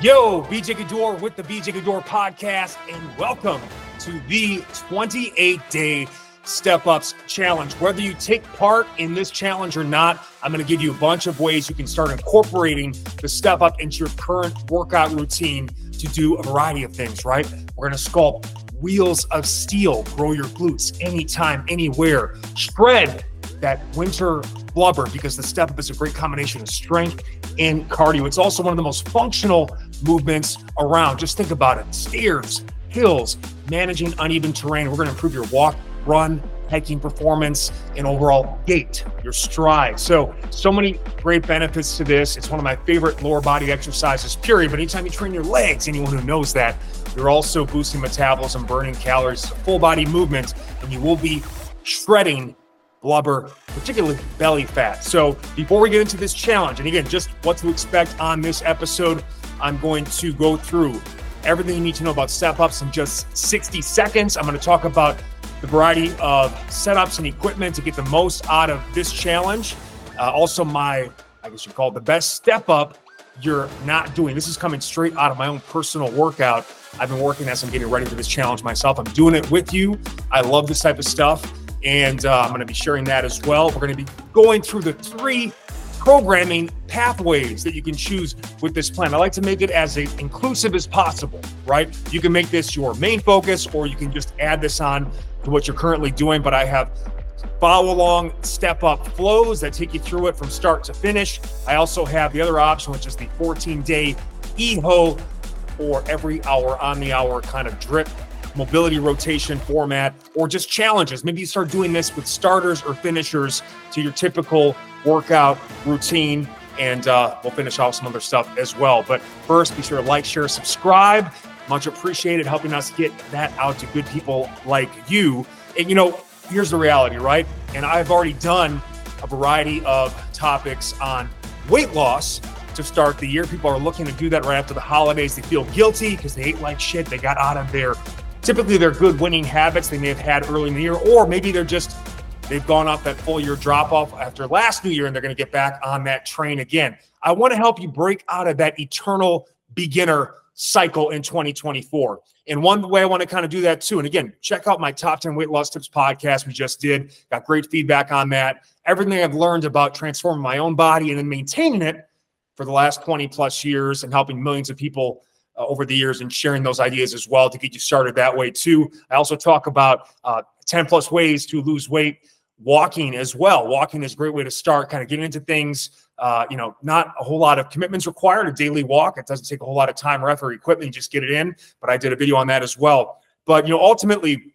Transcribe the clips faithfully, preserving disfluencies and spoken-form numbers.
Yo, B J Gaddour with the B J Gaddour podcast, and welcome to the twenty-eight day Step Ups Challenge. Whether you take part in this challenge or not, I'm going to give you a bunch of ways you can start incorporating the Step Up into your current workout routine to do a variety of things, right? We're going to sculpt wheels of steel, grow your glutes anytime, anywhere, shred that winter blubber, because the Step Up is a great combination of strength and cardio. It's also one of the most functional movements around. Just think about it. Stairs, hills, managing uneven terrain. We're going to improve your walk, run, hiking performance, and overall gait, your stride. So, so many great benefits to this. It's one of my favorite lower body exercises, period. But anytime you train your legs, anyone who knows that, you're also boosting metabolism, burning calories. It's a full body movement, and you will be shredding blubber, particularly belly fat. So before we get into this challenge, and again, just what to expect on this episode, I'm going to go through everything you need to know about Step Ups in just sixty seconds. I'm going to talk about the variety of setups and equipment to get the most out of this challenge. Uh, also my, I guess you call it the best step up you're not doing. This is coming straight out of my own personal workout. I've been working as I'm getting ready for this challenge myself. I'm doing it with you. I love this type of stuff. And uh, I'm going to be sharing that as well. We're going to be going through the three programming pathways that you can choose with this plan. I like to make it as inclusive as possible, right? You can make this your main focus, or you can just add this on to what you're currently doing. But I have follow along step up flows that take you through it from start to finish. I also have the other option, which is the fourteen day E H O, or every hour on the hour kind of drip mobility rotation format, or just challenges. Maybe you start doing this with starters or finishers to your typical workout routine, and uh, we'll finish off some other stuff as well. But first, be sure to like, share, subscribe. Much appreciated, helping us get that out to good people like you. And you know, here's the reality, right? And I've already done a variety of topics on weight loss to start the year. People are looking to do that right after the holidays. They feel guilty because they ate like shit. They got out of their Typically, they're good winning habits they may have had early in the year, or maybe they're just, they've gone off that full year drop off after last New Year, and they're going to get back on that train again. I want to help you break out of that eternal beginner cycle in twenty twenty-four. And one way I want to kind of do that too, and again, check out my top ten weight loss tips podcast we just did. Got great feedback on that. Everything I've learned about transforming my own body and then maintaining it for the last twenty plus years, and helping millions of people Uh, over the years, and sharing those ideas as well to get you started that way too. I also talk about uh, ten plus ways to lose weight, walking as well. Walking is a great way to start, kind of getting into things. Uh, you know, not a whole lot of commitments required, a daily walk. It doesn't take a whole lot of time or effort or equipment. You just get it in, but I did a video on that as well. But, you know, ultimately,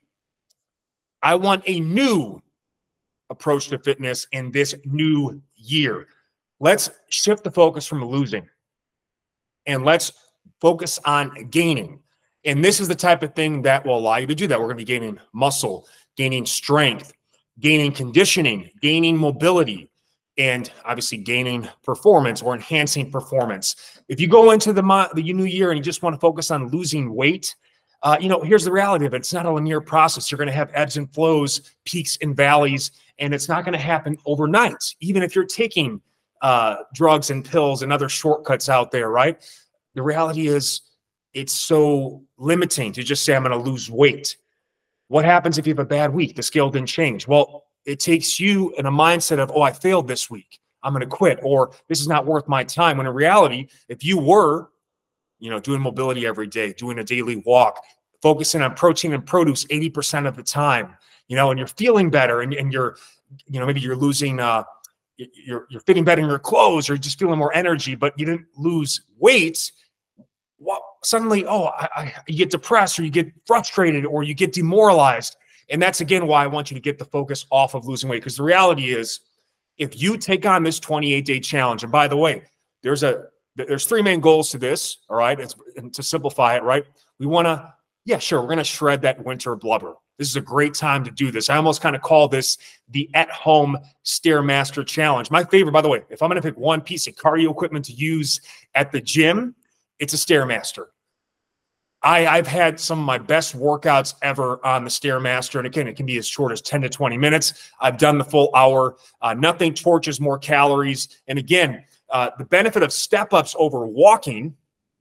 I want a new approach to fitness in this new year. Let's shift the focus from losing, and let's focus on gaining. And this is the type of thing that will allow you to do that. We're going to be gaining muscle, gaining strength, gaining conditioning, gaining mobility, and obviously gaining performance or enhancing performance. If you go into the, the new year and you just want to focus on losing weight, uh, you know, here's the reality of it. It's not a linear process. You're going to have ebbs and flows, peaks and valleys, and it's not going to happen overnight, even if you're taking uh, drugs and pills and other shortcuts out there, right? The reality is it's so limiting to just say, I'm going to lose weight. What happens if you have a bad week? The scale didn't change. Well, it takes you in a mindset of, oh, I failed this week, I'm going to quit, or this is not worth my time. When in reality, if you were, you know, doing mobility every day, doing a daily walk, focusing on protein and produce eighty percent of the time, you know, and you're feeling better, and, and you're, you know, maybe you're losing, uh, you're, you're fitting better in your clothes, or just feeling more energy, but you didn't lose weight. Well, suddenly, oh, I, I, you get depressed, or you get frustrated, or you get demoralized. And that's, again, why I want you to get the focus off of losing weight. Because the reality is, if you take on this twenty-eight day challenge, and by the way, there's a there's three main goals to this, all right? It's, and to simplify it, right? We want to, yeah, sure, we're going to shred that winter blubber. This is a great time to do this. I almost kind of call this the at-home Stairmaster challenge. My favorite, by the way, if I'm going to pick one piece of cardio equipment to use at the gym, it's a Stairmaster. I, I've had some of my best workouts ever on the Stairmaster. And again, it can be as short as ten to twenty minutes. I've done the full hour. Uh, nothing torches more calories. And again, uh, the benefit of step-ups over walking,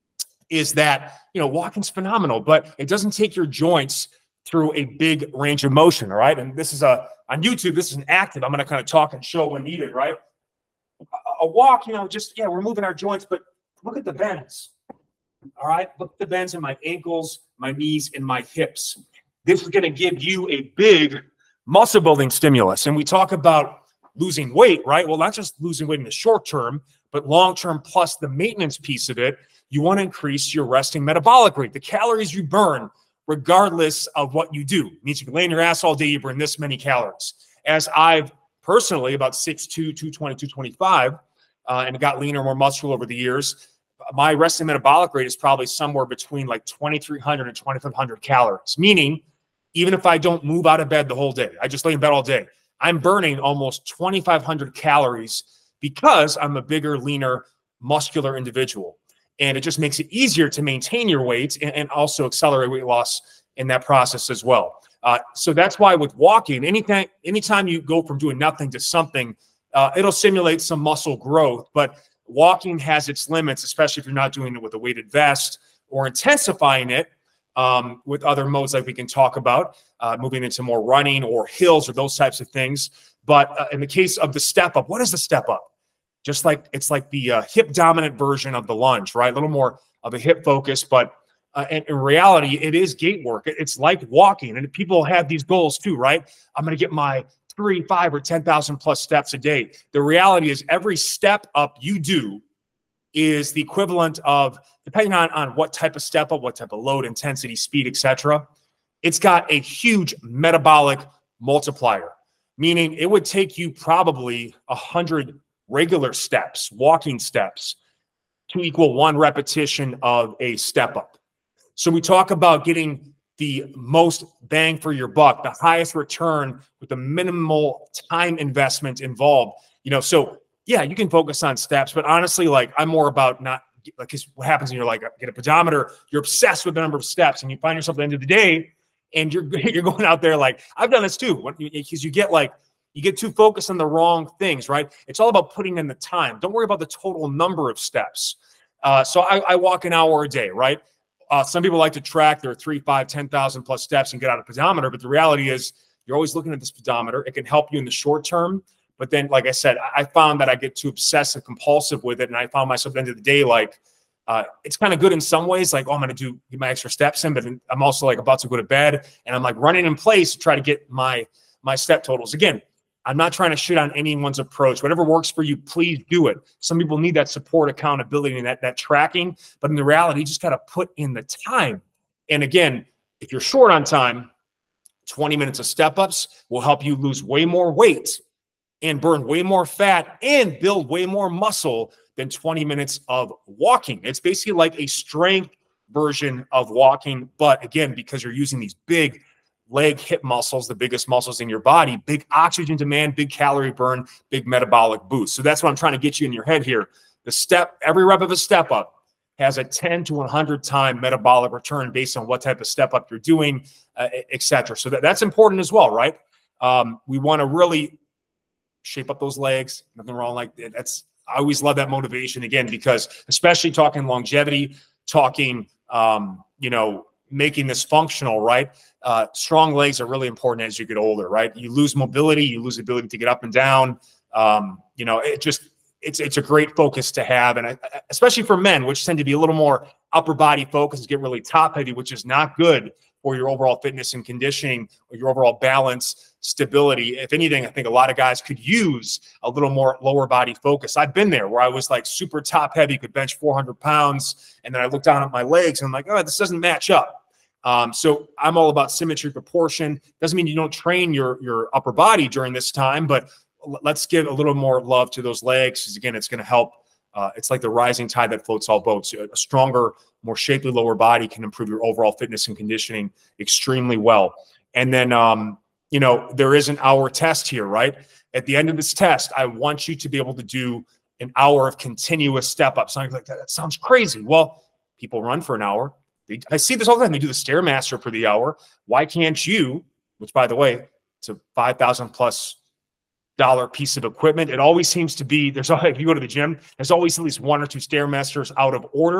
is that, you know, walking's phenomenal, but it doesn't take your joints through a big range of motion, all right? And this is a, on YouTube, this is an active. I'm going to kind of talk and show when needed, right? A, a walk, you know, just, yeah, we're moving our joints, but look at the bends, all right? Look at the bends in my ankles, my knees, and my hips. This is going to give you a big muscle building stimulus. And we talk about losing weight, right? Well, not just losing weight in the short term, but long term plus the maintenance piece of it. You want to increase your resting metabolic rate, the calories you burn, regardless of what you do. It means you can lay in your ass all day, you burn this many calories. As I've personally, about six two, two twenty, two twenty-five, uh, and got leaner, more muscular over the years, my resting metabolic rate is probably somewhere between like twenty-three hundred and twenty-five hundred calories, meaning even if I don't move out of bed the whole day, I just lay in bed all day, I'm burning almost twenty-five hundred calories because I'm a bigger, leaner, muscular individual. And it just makes it easier to maintain your weight and, and also accelerate weight loss in that process as well. Uh, so that's why with walking, anything, anytime you go from doing nothing to something, uh, it'll simulate some muscle growth. But walking has its limits, especially if you're not doing it with a weighted vest or intensifying it um, with other modes like we can talk about, uh, moving into more running or hills or those types of things. But uh, in the case of the step up, what is the step up? Just like it's like the uh, hip dominant version of the lunge, right? A little more of a hip focus, but uh, in, in reality, it is gait work. It, it's like walking, and people have these goals too, right? I'm going to get my three, five, or ten thousand plus steps a day. The reality is, every step up you do is the equivalent of, depending on on what type of step up, what type of load, intensity, speed, et cetera. It's got a huge metabolic multiplier, meaning it would take you probably a hundred regular steps, walking steps, to equal one repetition of a step up. So we talk about getting the most bang for your buck, the highest return with the minimal time investment involved. You know, so yeah, you can focus on steps, but honestly, like I'm more about not like, cause what happens when you're like, get a pedometer, you're obsessed with the number of steps, and you find yourself at the end of the day and you're, you're going out there like, I've done this too, because you get like, you get too focused on the wrong things, right? It's all about putting in the time. Don't worry about the total number of steps. Uh, so I, I walk an hour a day, right? Uh, some people like to track their three, five, ten thousand plus steps and get out a pedometer. But the reality is you're always looking at this pedometer. It can help you in the short term. But then, like I said, I found that I get too obsessive compulsive with it. And I found myself at the end of the day, like, uh, it's kind of good in some ways. Like, oh, I'm going to do get my extra steps in, but I'm also like about to go to bed and I'm like running in place to try to get my, my step totals. Again, I'm not trying to shit on anyone's approach. Whatever works for you, please do it. Some people need that support, accountability, and that, that tracking. But in the reality, you just got to put in the time. And again, if you're short on time, twenty minutes of step-ups will help you lose way more weight and burn way more fat and build way more muscle than twenty minutes of walking. It's basically like a strength version of walking. But again, because you're using these big leg, hip muscles, the biggest muscles in your body, big oxygen demand, big calorie burn, big metabolic boost. So that's what I'm trying to get you in your head here. The step, every rep of a step up has a ten to one hundred time metabolic return based on what type of step up you're doing, uh, et cetera. So that, that's important as well, right? Um, we want to really shape up those legs. Nothing wrong like that. That's, I always love that motivation again, because especially talking longevity, talking, um, you know, making this functional, right? Uh, strong legs are really important as you get older, right? You lose mobility, you lose ability to get up and down. Um, you know, it just, it's, it's a great focus to have. And I, especially for men, which tend to be a little more upper body focused, get really top heavy, which is not good for your overall fitness and conditioning or your overall balance, stability. If anything, I think a lot of guys could use a little more lower body focus. I've been there where I was like super top heavy, could bench four hundred pounds. And then I looked down at my legs and I'm like, oh, this doesn't match up. Um, so I'm all about symmetry, proportion. Doesn't mean you don't train your, your upper body during this time, but let's give a little more love to those legs. Because again, it's going to help. Uh, it's like the rising tide that floats all boats. A stronger, more shapely lower body can improve your overall fitness and conditioning extremely well. And then, um, you know, there is an hour test here, right? At the end of this test, I want you to be able to do an hour of continuous step up. Something like that. That sounds crazy. Well, people run for an hour. They, I see this all the time. They do the Stairmaster for the hour. Why can't you, which by the way, it's a five thousand plus dollar piece of equipment. It always seems to be, there's, if you go to the gym, there's always at least one or two Stairmasters out of order.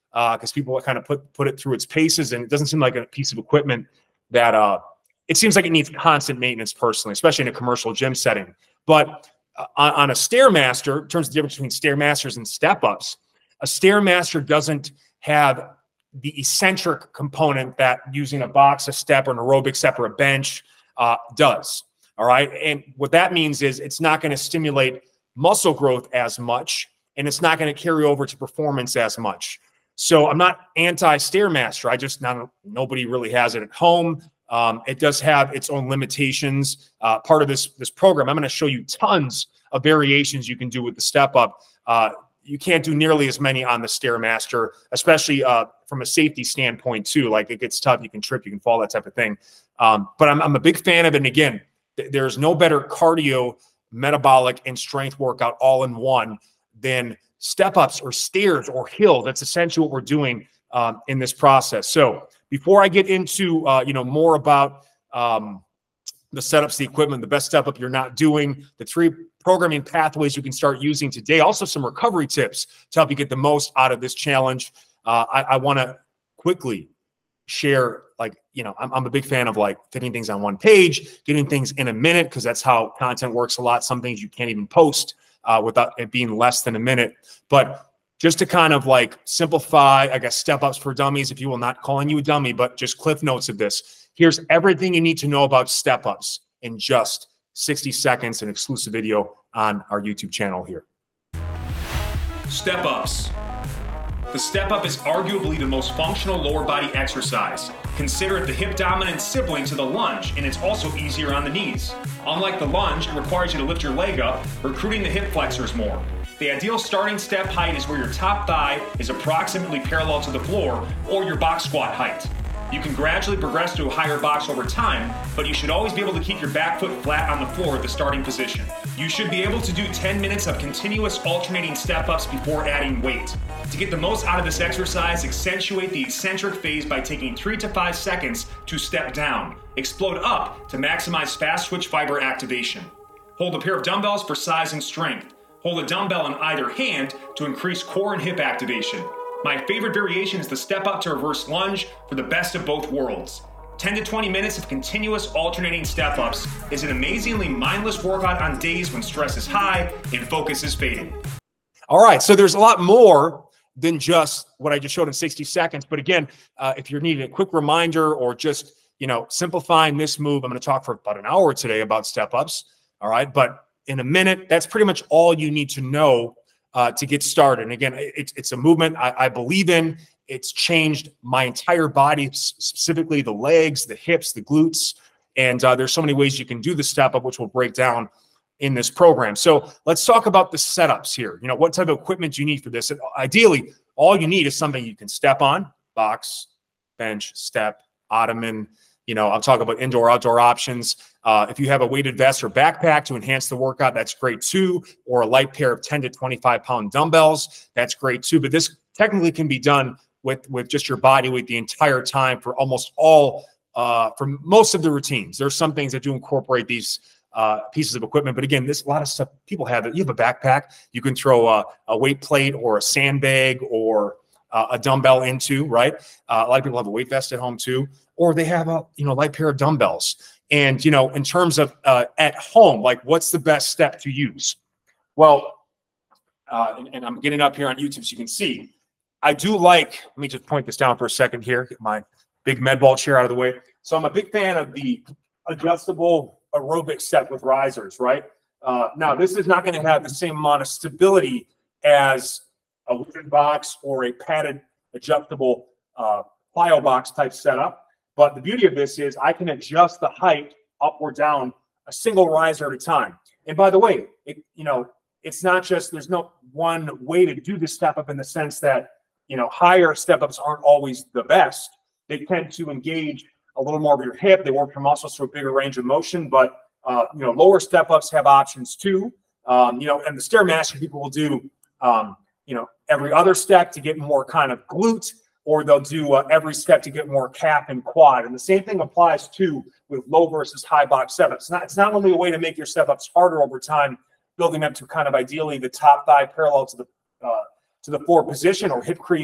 because uh, people kind of put put it through its paces, and it doesn't seem like a piece of equipment that uh, it seems like it needs constant maintenance personally, especially in a commercial gym setting. But uh, on, on a Stairmaster, in terms of the difference between Stairmasters and step-ups, a Stairmaster doesn't have the eccentric component that using a box, a step, or an aerobic step, or a bench uh, does. All right. And what that means is it's not going to stimulate muscle growth as much, and it's not going to carry over to performance as much. So I'm not anti-Stairmaster. I just not nobody really has it at home. Um, it does have its own limitations. Uh, part of this this program, I'm going to show you tons of variations you can do with the step up. Uh, you can't do nearly as many on the Stairmaster, especially uh, from a safety standpoint too. Like it gets tough, you can trip, you can fall, that type of thing. Um, but I'm, I'm a big fan of it. And again, th there's no better cardio, metabolic, and strength workout all in one than step-ups or stairs or hills. That's essentially what we're doing um, in this process. So before I get into uh, you know more about um, the setups, the equipment, the best step up you're not doing, the three programming pathways you can start using today, also some recovery tips to help you get the most out of this challenge. Uh, I, I want to quickly share, like, you know, I'm, I'm a big fan of like fitting things on one page, getting things in a minute, because that's how content works a lot. Some things you can't even post uh, without it being less than a minute. But just to kind of like simplify, I guess, step ups for dummies, if you will, not calling you a dummy, but just cliff notes of this. Here's everything you need to know about step ups in just sixty seconds, an exclusive video on our YouTube channel here. Step ups. The step up is arguably the most functional lower body exercise. Consider it the hip dominant sibling to the lunge, and it's also easier on the knees. Unlike the lunge, it requires you to lift your leg up, recruiting the hip flexors more. The ideal starting step height is where your top thigh is approximately parallel to the floor, or your box squat height. You can gradually progress to a higher box over time, but you should always be able to keep your back foot flat on the floor at the starting position. You should be able to do ten minutes of continuous alternating step-ups before adding weight. To get the most out of this exercise, accentuate the eccentric phase by taking three to five seconds to step down. Explode up to maximize fast twitch fiber activation. Hold a pair of dumbbells for size and strength. Hold a dumbbell in either hand to increase core and hip activation. My favorite variation is the step up to reverse lunge for the best of both worlds. ten to twenty minutes of continuous alternating step ups is an amazingly mindless workout on days when stress is high and focus is fading. All right, so there's a lot more than just what I just showed in sixty seconds. But again, uh, if you're needing a quick reminder or just, you know, simplifying this move, I'm going to talk for about an hour today about step ups. All right, but in a minute, that's pretty much all you need to know Uh, to get started. And again, it's, it's a movement I, I believe in. It's changed my entire body, specifically the legs, the hips, the glutes. And uh, there's so many ways you can do the step up, which we'll break down in this program. So let's talk about the setups here. You know, what type of equipment you need for this. And ideally, all you need is something you can step on: box, bench, step, ottoman. You know, I'll talk about indoor, outdoor options. Uh, if you have a weighted vest or backpack to enhance the workout, that's great too. Or a light pair of ten to twenty-five pound dumbbells, that's great too. But this technically can be done with, with just your body weight the entire time for almost all, uh, for most of the routines. There's some things that do incorporate these uh, pieces of equipment. But again, there's a lot of stuff people have. It. You have a backpack, you can throw a, a weight plate or a sandbag or uh, a dumbbell into, right? Uh, a lot of people have a weight vest at home too. Or they have a, you know, light pair of dumbbells. And, you know, in terms of uh, at home, like what's the best step to use? Well, uh, and, and I'm getting up here on YouTube so you can see, I do like, let me just point this down for a second here, get my big med ball chair out of the way. So I'm a big fan of the adjustable aerobic step with risers, right? Uh, now, this is not going to have the same amount of stability as a wooden box or a padded adjustable uh, plyo box type setup. But the beauty of this is I can adjust the height up or down a single riser at a time. And by the way, it, you know, it's not just, there's no one way to do the step up in the sense that, you know, higher step ups aren't always the best. They tend to engage a little more of your hip. They work your muscles through a bigger range of motion. But, uh, you know, lower step ups have options too. Um, you know, and the Stairmaster people will do, um, you know, every other step to get more kind of glute, or they'll do uh, every step to get more calf and quad. And the same thing applies too with low versus high box step-ups. It's not, it's not only a way to make your step-ups harder over time, building up to kind of ideally the top thigh parallel to the uh, to the floor position or hip crease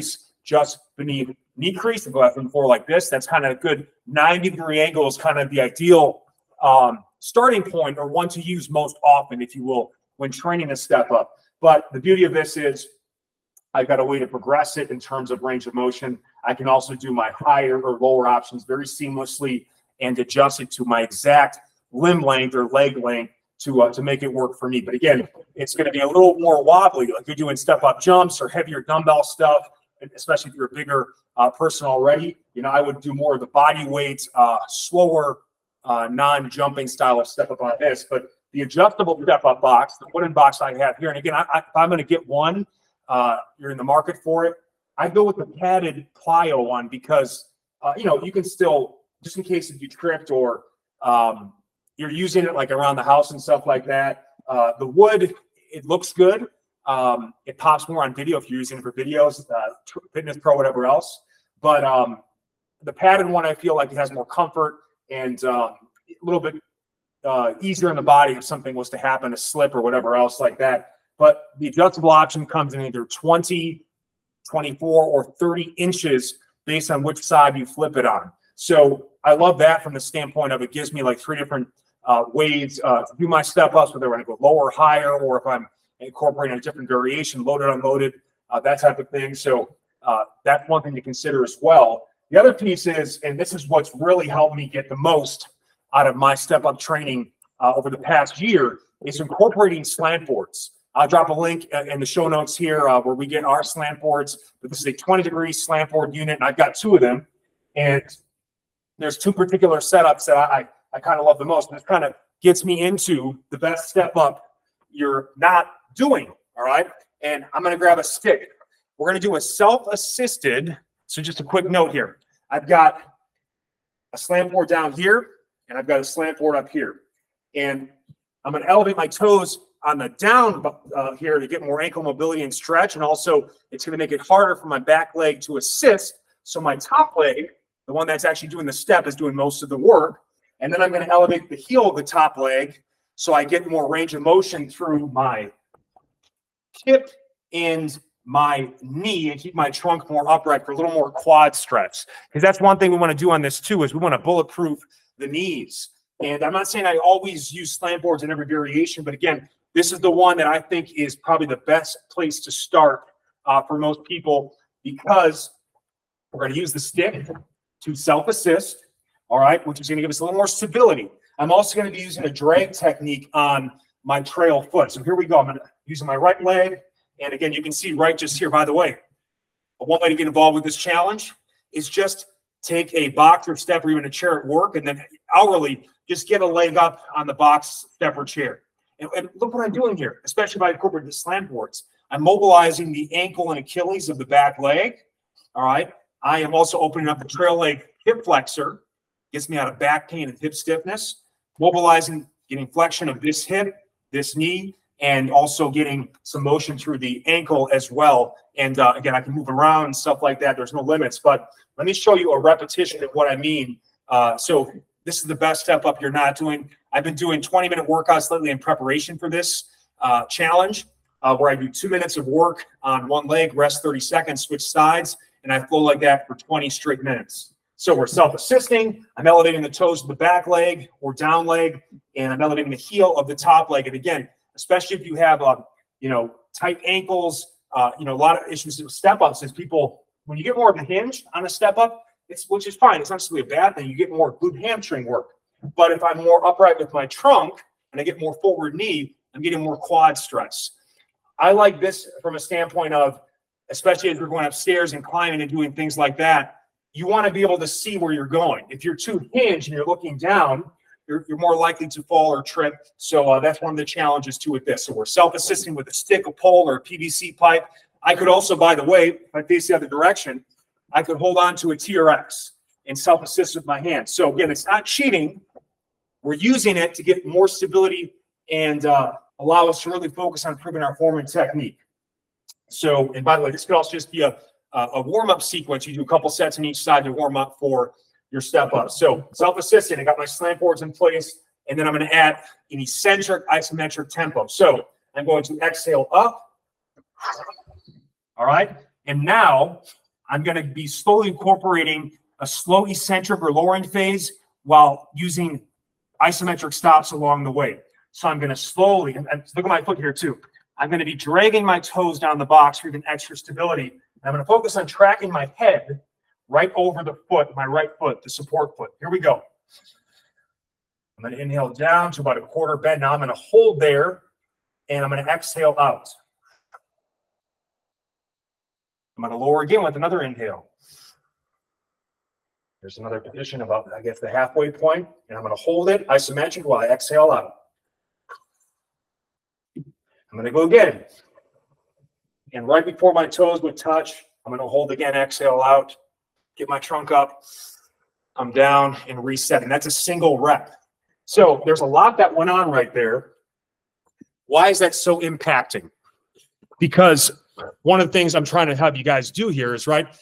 just beneath knee crease and go out from the floor like this. That's kind of a good ninety degree angle is kind of the ideal um, starting point, or one to use most often, if you will, when training a step up. But the beauty of this is I've got a way to progress it in terms of range of motion. I can also do my higher or lower options very seamlessly and adjust it to my exact limb length or leg length to uh, to make it work for me. But again, it's going to be a little more wobbly, like you're doing step-up jumps or heavier dumbbell stuff, especially if you're a bigger uh, person already. You know, I would do more of the body weight, uh, slower, uh, non-jumping style of step-up on this. But the adjustable step-up box, the wooden box I have here, and again, I, I, if I'm going to get one, uh, you're in the market for it, I go with the padded plyo one because, uh, you know, you can still, just in case if you tripped or um, you're using it like around the house and stuff like that. Uh, the wood, it looks good. Um, it pops more on video if you're using it for videos, uh, Fitness Pro, whatever else. But um, the padded one, I feel like it has more comfort and uh, a little bit uh, easier in the body if something was to happen, a slip or whatever else like that. But the adjustable option comes in either twenty, twenty-four, or thirty inches based on which side you flip it on. So I love that from the standpoint of it gives me like three different uh, ways uh, to do my step ups, whether I want to go lower, higher, or if I'm incorporating a different variation, loaded, unloaded, uh, that type of thing. So uh, that's one thing to consider as well. The other piece is, and this is what's really helped me get the most out of my step up training uh, over the past year, is incorporating slant boards. I'll drop a link in the show notes here uh, where we get our slant boards. But this is a twenty degree slant board unit, and I've got two of them. And there's two particular setups that I, I kind of love the most. And this kind of gets me into the best step up you're not doing, all right? And I'm going to grab a stick. We're going to do a self-assisted. So just a quick note here. I've got a slant board down here, and I've got a slant board up here. And I'm going to elevate my toes on the down uh, here to get more ankle mobility and stretch. And also, it's going to make it harder for my back leg to assist. So my top leg, the one that's actually doing the step, is doing most of the work. And then I'm going to elevate the heel of the top leg so I get more range of motion through my hip and my knee and keep my trunk more upright for a little more quad stretch. Because that's one thing we want to do on this too, is we want to bulletproof the knees. And I'm not saying I always use slant boards in every variation, but again, this is the one that I think is probably the best place to start uh, for most people, because we're going to use the stick to self-assist, all right, which is going to give us a little more stability. I'm also going to be using a drag technique on my trail foot. So here we go. I'm going to using my right leg. And again, you can see right just here, by the way, one way to get involved with this challenge is just take a box or step or even a chair at work, and then hourly just get a leg up on the box, step, or chair. And, and look what I'm doing here, especially by incorporating the slant boards. I'm mobilizing the ankle and Achilles of the back leg. All right. I am also opening up the trail leg hip flexor. Gets me out of back pain and hip stiffness. Mobilizing, getting flexion of this hip, this knee, and also getting some motion through the ankle as well. And uh, again, I can move around and stuff like that. There's no limits. But let me show you a repetition of what I mean. Uh, so this is the best step up you're not doing. I've been doing twenty minute workouts lately in preparation for this uh, challenge, uh, where I do two minutes of work on one leg, rest thirty seconds, switch sides, and I flow like that for twenty straight minutes. So we're self-assisting. I'm elevating the toes of the back leg or down leg, and I'm elevating the heel of the top leg. And again, especially if you have, uh, you know, tight ankles, uh, you know, a lot of issues with step-ups is people, when you get more of a hinge on a step-up, it's which is fine. It's not necessarily a bad thing. You get more glute hamstring work. But if I'm more upright with my trunk and I get more forward knee, I'm getting more quad stress. I like this from a standpoint of, especially as we're going upstairs and climbing and doing things like that, you want to be able to see where you're going. If you're too hinged and you're looking down, you're, you're more likely to fall or trip. So uh, that's one of the challenges too with this. So we're self-assisting with a stick, a pole, or a P V C pipe. I could also, by the way, if I face the other direction, I could hold on to a T R X and self-assist with my hands. So again, it's not cheating. We're using it to get more stability and uh, allow us to really focus on improving our form and technique. So, and by the way, this could also just be a, a warm-up sequence. You do a couple sets on each side to warm up for your step up. So self-assisting, I got my slant boards in place, and then I'm going to add an eccentric isometric tempo. So I'm going to exhale up. All right. And now I'm going to be slowly incorporating a slow eccentric or lowering phase while using isometric stops along the way. So I'm going to slowly, and look at my foot here too. I'm going to be dragging my toes down the box for even extra stability. And I'm going to focus on tracking my head right over the foot, my right foot, the support foot. Here we go. I'm going to inhale down to about a quarter bend. Now I'm going to hold there, and I'm going to exhale out. I'm going to lower again with another inhale. There's another position about, I guess, the halfway point, and I'm going to hold it isometric while I exhale out. I'm going to go again. And right before my toes would touch, I'm going to hold again, exhale out, get my trunk up, I'm down, and reset. And that's a single rep. So there's a lot that went on right there. Why is that so impacting? Because one of the things I'm trying to have you guys do here is, right,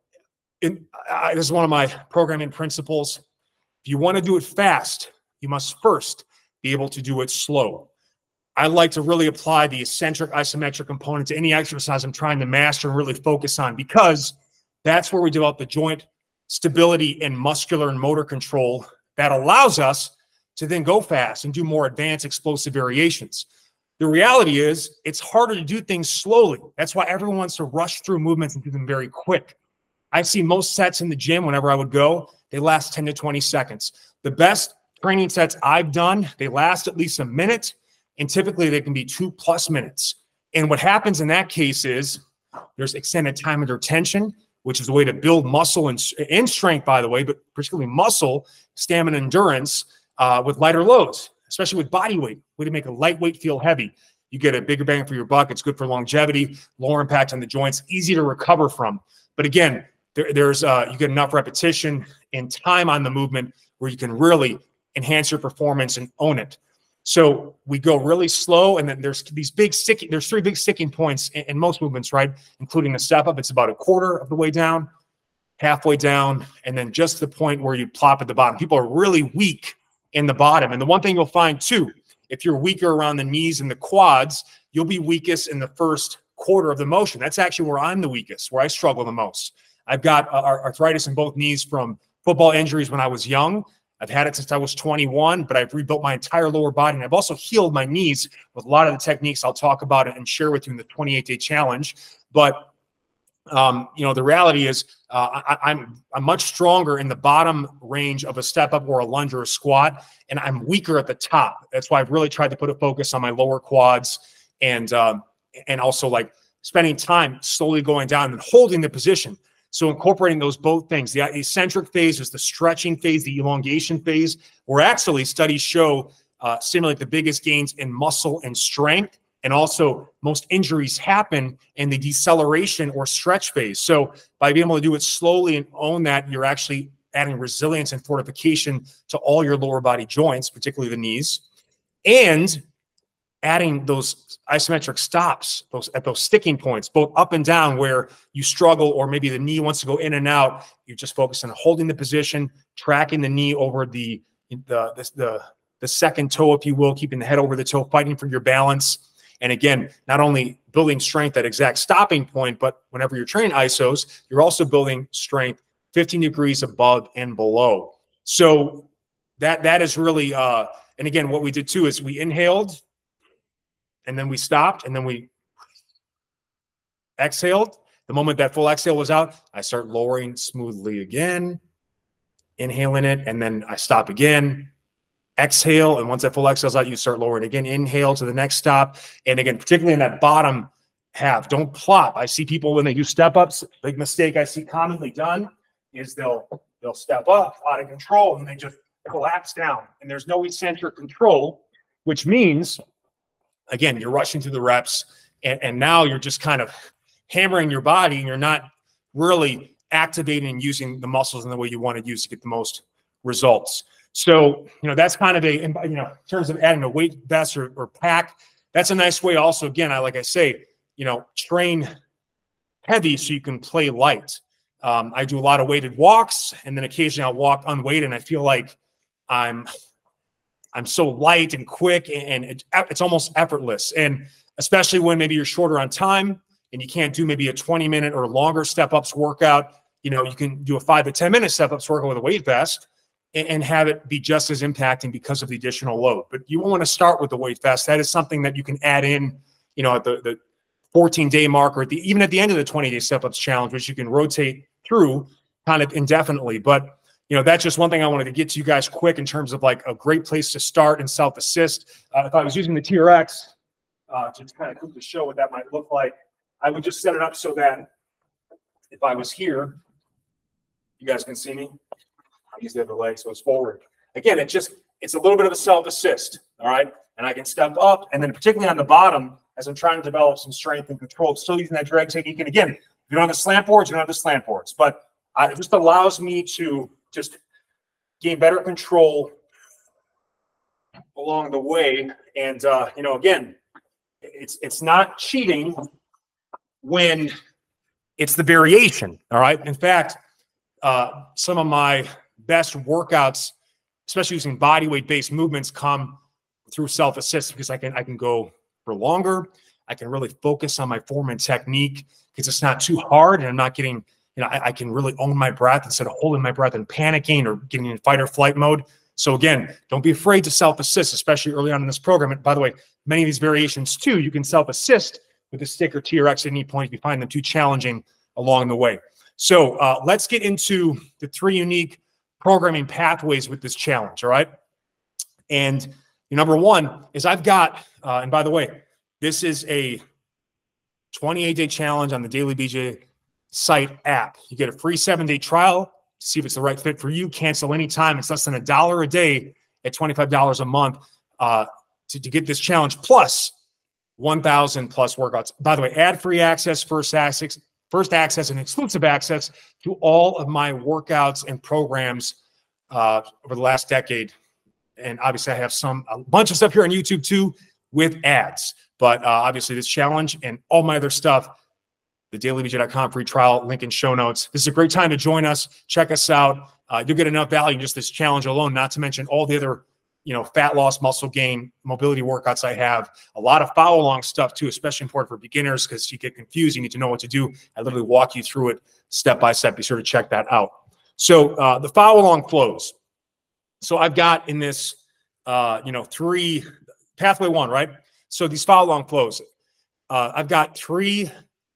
in, I, this is one of my programming principles. If you want to do it fast, you must first be able to do it slow. I like to really apply the eccentric isometric component to any exercise I'm trying to master and really focus on, because that's where we develop the joint stability and muscular and motor control that allows us to then go fast and do more advanced explosive variations. The reality is it's harder to do things slowly. That's why everyone wants to rush through movements and do them very quick. I've seen most sets in the gym whenever I would go, they last ten to twenty seconds. The best training sets I've done, they last at least a minute, and typically they can be two plus minutes. And what happens in that case is there's extended time under tension, which is a way to build muscle and, and strength, by the way, but particularly muscle, stamina, endurance uh, with lighter loads, especially with body weight, way to make a lightweight feel heavy. You get a bigger bang for your buck. It's good for longevity, lower impact on the joints, easy to recover from. But again, there, there's uh, you get enough repetition and time on the movement where you can really enhance your performance and own it. So we go really slow, and then there's these big sticking, there's three big sticking points in, in most movements, right? Including the step up. It's about a quarter of the way down, halfway down, and then just the point where you plop at the bottom. People are really weak in the bottom. And the one thing you'll find too, if you're weaker around the knees and the quads, you'll be weakest in the first quarter of the motion. That's actually where I'm the weakest, where I struggle the most. I've got uh, arthritis in both knees from football injuries when I was young. I've had it since I was twenty-one, but I've rebuilt my entire lower body. And I've also healed my knees with a lot of the techniques I'll talk about and share with you in the twenty-eight day challenge. But, um, you know, the reality is uh, I, I'm, I'm much stronger in the bottom range of a step up or a lunge or a squat, and I'm weaker at the top. That's why I've really tried to put a focus on my lower quads and, um, and also like spending time slowly going down and holding the position. So incorporating those both things, the eccentric phase is the stretching phase, the elongation phase, where actually studies show uh, stimulate the biggest gains in muscle and strength. And also most injuries happen in the deceleration or stretch phase. So by being able to do it slowly and own that, you're actually adding resilience and fortification to all your lower body joints, particularly the knees, and adding those isometric stops, those at those sticking points, both up and down where you struggle, or maybe the knee wants to go in and out. You just focus on holding the position, tracking the knee over the, the, the, the, the second toe, if you will, keeping the head over the toe, fighting for your balance. And again, not only building strength at exact stopping point, but whenever you're training I S Os, you're also building strength fifteen degrees above and below. So that, that is really, uh, and again, what we did too is we inhaled, and then we stopped, and then we exhaled. The moment that full exhale was out, I start lowering smoothly again, inhaling it, and then I stop again, exhale, and once that full exhale is out, you start lowering again, inhale to the next stop. And again, particularly in that bottom half, don't plop. I see people when they do step-ups, big mistake I see commonly done is they'll, they'll step up out of control, and they just collapse down. And there's no eccentric control, which means, again, you're rushing through the reps, and, and now you're just kind of hammering your body, and you're not really activating and using the muscles in the way you want to use to get the most results. So, you know, that's kind of a, you know, in terms of adding a weight vest or, or pack, that's a nice way also. Again, I, like I say, you know, train heavy so you can play light. Um, I do a lot of weighted walks, and then occasionally I'll walk unweighted, and I feel like I'm, I'm so light and quick, and it, it's almost effortless. And especially when maybe you're shorter on time, and you can't do maybe a twenty minute or longer step-ups workout, you know, you can do a five to ten minute step-ups workout with a weight vest and, and have it be just as impacting because of the additional load. But you want to start with the weight vest. That is something that you can add in, you know, at the, the fourteen day mark, or at the, even at the end of the twenty day step-ups challenge, which you can rotate through kind of indefinitely. But, you know, that's just one thing I wanted to get to you guys quick in terms of like a great place to start in self-assist. Uh, if I was using the T R X uh, to kind of quickly show what that might look like, I would just set it up so that if I was here, you guys can see me. I use the other leg, so it's forward. Again, it just, it's a little bit of a self-assist, all right? And I can step up, and then particularly on the bottom, as I'm trying to develop some strength and control, still using that drag technique. And again, if you don't have the slant boards, you don't have the slant boards. But uh, it just allows me to just gain better control along the way. And, uh, you know, again, it's it's not cheating when it's the variation, all right? In fact, uh, some of my best workouts, especially using body weight-based movements, come through self-assist because I can I can go for longer. I can really focus on my form and technique because it's not too hard, and I'm not getting, you know, I, I can really own my breath instead of holding my breath and panicking or getting in fight or flight mode. So again, don't be afraid to self-assist, especially early on in this program. And by the way, many of these variations too, you can self-assist with a stick or T R X at any point if you find them too challenging along the way. So uh, let's get into the three unique programming pathways with this challenge, all right? And number one is I've got, uh, and by the way, this is a twenty-eight day challenge on the Daily B J site app. You get a free seven day trial, see if it's the right fit for you. Cancel anytime. It's less than a dollar a day at twenty-five dollars a month uh, to, to get this challenge, plus one thousand plus workouts. By the way, ad-free access, first access, first access, and exclusive access to all of my workouts and programs uh, over the last decade. And obviously I have some, a bunch of stuff here on YouTube too with ads, but uh, obviously this challenge and all my other stuff, the daily b j dot com free trial, link in show notes. This is a great time to join us. Check us out. Uh, you'll get enough value in just this challenge alone, not to mention all the other, you know, fat loss, muscle gain, mobility workouts I have. A lot of follow along stuff too, especially important for beginners because you get confused. You need to know what to do. I literally walk you through it step by step. Be sure to check that out. So uh, the follow along flows. So I've got in this, uh, you know, three, pathway one, right? So these follow along flows, uh, I've got three,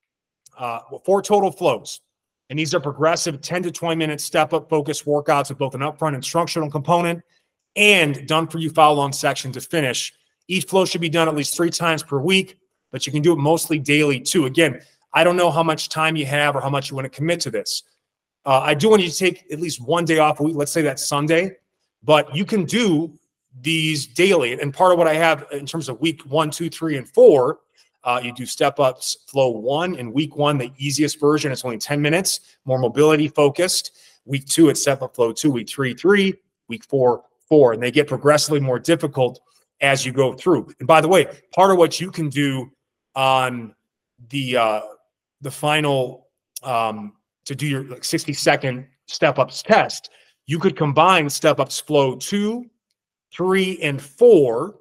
uh, well, four total flows. And these are progressive ten to twenty minute step up focused workouts with both an upfront instructional component and done for you follow along section to finish. Each flow should be done at least three times per week, but you can do it mostly daily too. Again, I don't know how much time you have or how much you want to commit to this. Uh, I do want you to take at least one day off a week. Let's say that's Sunday. But you can do these daily. And part of what I have in terms of week one, two, three, and four, uh, you do step ups flow one. In week one, the easiest version, it's only ten minutes, more mobility focused. Week two, it's step up flow two. Week three, three. Week four, four. And they get progressively more difficult as you go through. And by the way, part of what you can do on the, uh, the final, um, to do your like sixty second step ups test, you could combine step ups flow two, three, and four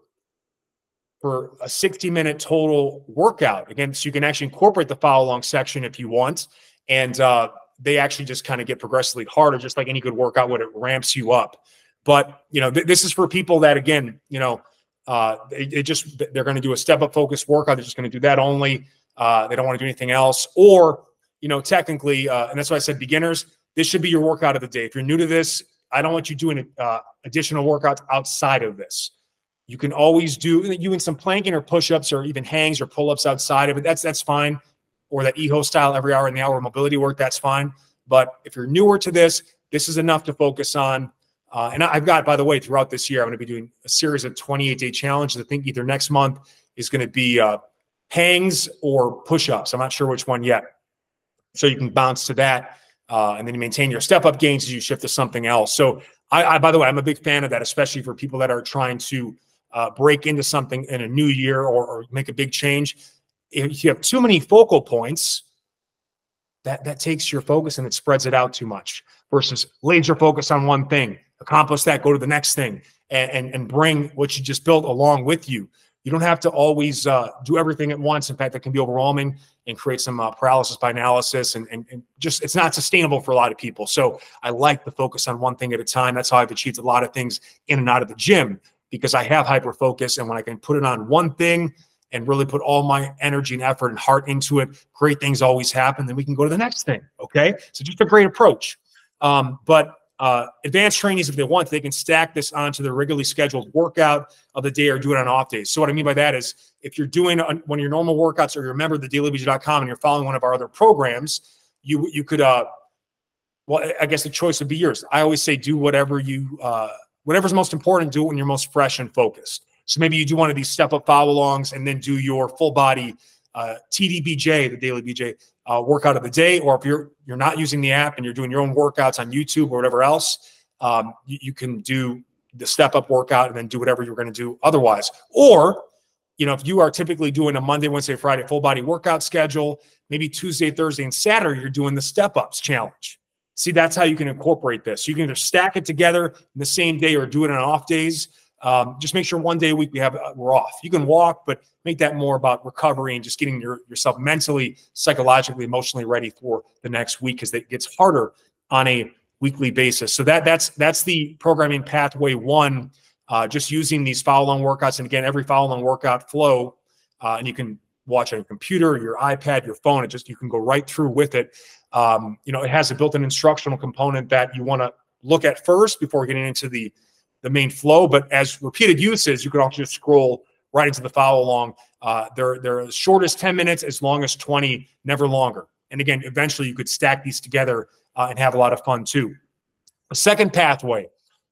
for a sixty minute total workout. Again, so you can actually incorporate the follow along section if you want. And uh, they actually just kind of get progressively harder, just like any good workout would. It ramps you up. But, you know, th this is for people that, again, you know, uh, they, they just, they're going to do a step up focused workout. They're just going to do that only. Uh, they don't want to do anything else. Or, you know, technically, uh, and that's why I said beginners, this should be your workout of the day. If you're new to this, I don't want you doing uh, additional workouts outside of this. You can always do you in some planking or push-ups or even hangs or pull-ups outside of it. That's that's fine. Or that E H O style every hour in the hour mobility work, that's fine. But if you're newer to this, this is enough to focus on. Uh, and I've got, by the way, throughout this year, I'm going to be doing a series of twenty-eight day challenges. I think either next month is going to be uh, hangs or push-ups. I'm not sure which one yet. So you can bounce to that. Uh, and then you maintain your step-up gains as you shift to something else. So, I, I, by the way, I'm a big fan of that, especially for people that are trying to uh, break into something in a new year or, or make a big change. If you have too many focal points, that, that takes your focus and it spreads it out too much versus laser focus on one thing. Accomplish that, go to the next thing, and, and, and bring what you just built along with you. You don't have to always uh, do everything at once. In fact, that can be overwhelming and create some uh, paralysis by analysis, and, and, and just it's not sustainable for a lot of people. So I like the focus on one thing at a time. That's how I've achieved a lot of things in and out of the gym, because I have hyper focus, and when I can put it on one thing and really put all my energy and effort and heart into it, great things always happen. Then we can go to the next thing. Okay, so just a great approach. Um, but uh, advanced trainees, if they want, they can stack this onto their regularly scheduled workout of the day or do it on off days. So what I mean by that is, if you're doing one of your normal workouts, or you're a member of the daily b j dot com and you're following one of our other programs, you you could, uh, well, I guess the choice would be yours. I always say do whatever you, uh, whatever's most important, do it when you're most fresh and focused. So maybe you do one of these step-up follow-alongs and then do your full-body uh, T D B J, the daily B J, uh, workout of the day. Or if you're you're not using the app and you're doing your own workouts on YouTube or whatever else, um, you, you can do the step-up workout and then do whatever you're going to do otherwise. Or, you know, if you are typically doing a Monday, Wednesday, Friday full-body workout schedule, maybe Tuesday, Thursday, and Saturday, you're doing the step-ups challenge. See, that's how you can incorporate this. You can either stack it together in the same day or do it on off days. Um, just make sure one day a week we have uh, we're off. You can walk, but make that more about recovery and just getting your, yourself mentally, psychologically, emotionally ready for the next week, because it gets harder on a weekly basis. So that that's that's the programming pathway one. Uh, just using these follow-along workouts, and again, every follow-along workout flow, uh, and you can watch on your computer, your iPad, your phone. It just you can go right through with it. Um, you know, it has a built-in instructional component that you want to look at first before getting into the the main flow. But as repeated uses, you can also just scroll right into the follow along. Uh, they're, they're as short as ten minutes, as long as twenty, never longer. And again, eventually you could stack these together uh, and have a lot of fun too. The second pathway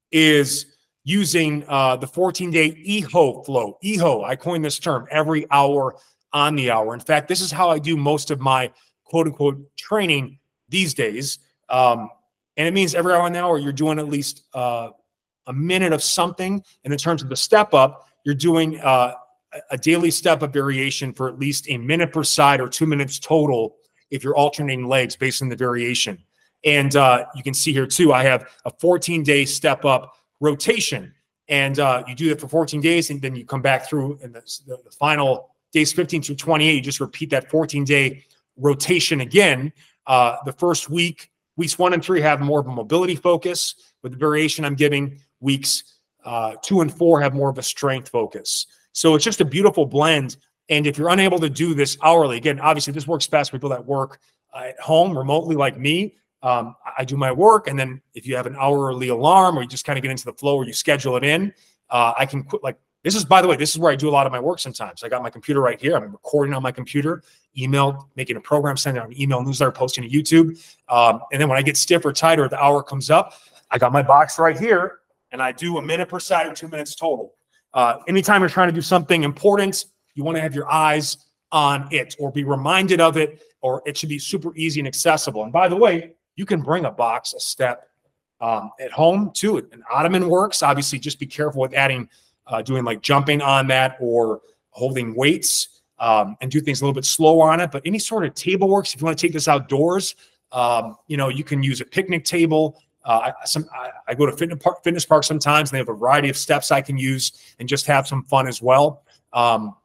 is using uh, the fourteen-day E H O flow. E H O, I coined this term, every hour on the hour. In fact, this is how I do most of my quote-unquote training these days. Um, and it means every hour on the hour, you're doing at least uh, a minute of something. And in terms of the step up, you're doing uh, a daily step up variation for at least a minute per side or two minutes total if you're alternating legs based on the variation. And uh, you can see here too, I have a fourteen-day step up rotation. And uh, you do that for fourteen days, and then you come back through, and the, the, the final days fifteen through twenty-eight, you just repeat that fourteen-day rotation again. Uh, the first week, weeks one and three have more of a mobility focus with the variation I'm giving. Weeks uh, two and four have more of a strength focus. So it's just a beautiful blend. And if you're unable to do this hourly, again, obviously this works best for people that work uh, at home remotely like me. Um, I do my work, and then if you have an hourly alarm, or you just kind of get into the flow, or you schedule it in, uh, I can quit. Like this is, by the way, this is where I do a lot of my work. Sometimes I got my computer right here. I'm recording on my computer, email, making a program, sending out an email newsletter, posting to YouTube. Um, and then when I get stiff or tight, or the hour comes up, I got my box right here, and I do a minute per side or two minutes total. Uh, anytime you're trying to do something important, you want to have your eyes on it, or be reminded of it, or it should be super easy and accessible. And by the way, you can bring a box, a step um, at home too. An ottoman works. Obviously, just be careful with adding, uh, doing like jumping on that or holding weights, um, and do things a little bit slower on it. But any sort of table works. If you want to take this outdoors, um, you know, you can use a picnic table. Uh, I, some, I, I go to fitness park, fitness park sometimes, and they have a variety of steps I can use and just have some fun as well. Um,